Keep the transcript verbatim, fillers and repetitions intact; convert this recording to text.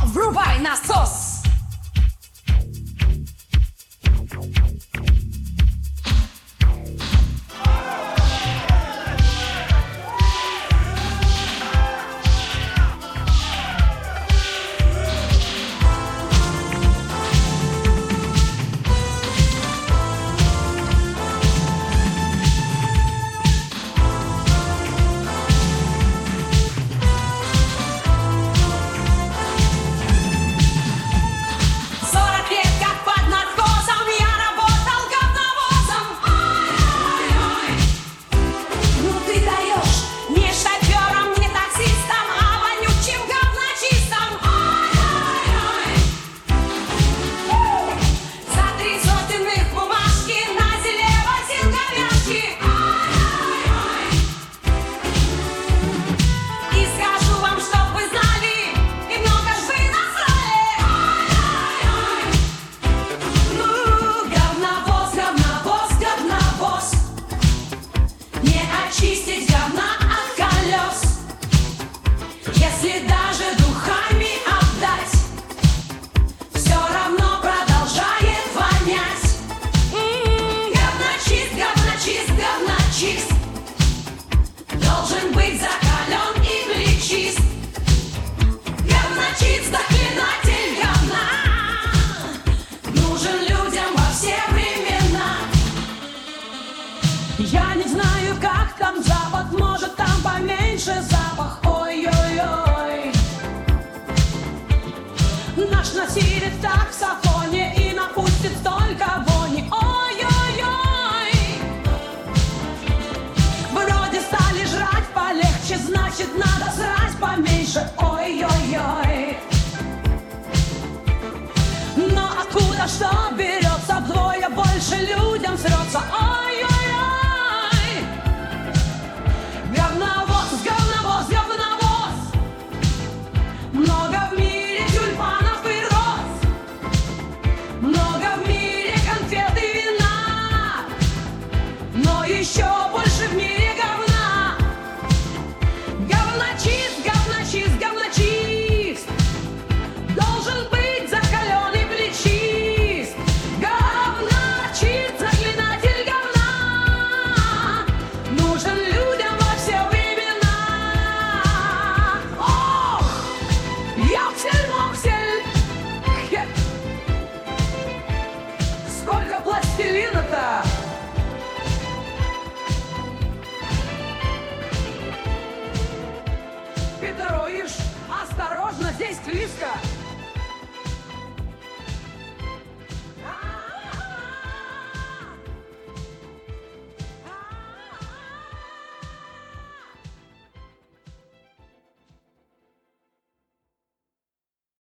врубай насос. Если даже духами отдать, все равно продолжает вонять. М-м, говночист, говночист, говночист должен быть закален и плечист. Говночист, заклинатель говна нужен людям во все времена. Я не знаю, как там запах, может там поменьше запах. Ой-ой-ой, наш носитель в таксофоне и напустит столько вони. Ой-ой-ой, вроде стали жрать полегче, значит надо срать поменьше. Ой-ой-ой, но откуда что берется, вдвое больше людям срется. Ой-ой-ой, говновоз, говновоз, говновоз. Много в мире тюльпанов и роз, много в мире конфет и вина, но еще больше в мире говна. Говночист, говночист, говночист должен быть закаленный плечист. Говночист, заклинатель говна нужен людям во все времена. Ох, ёксель-моксель, хе. Сколько пластилина-то? Петрович, осторожно, здесь клизко.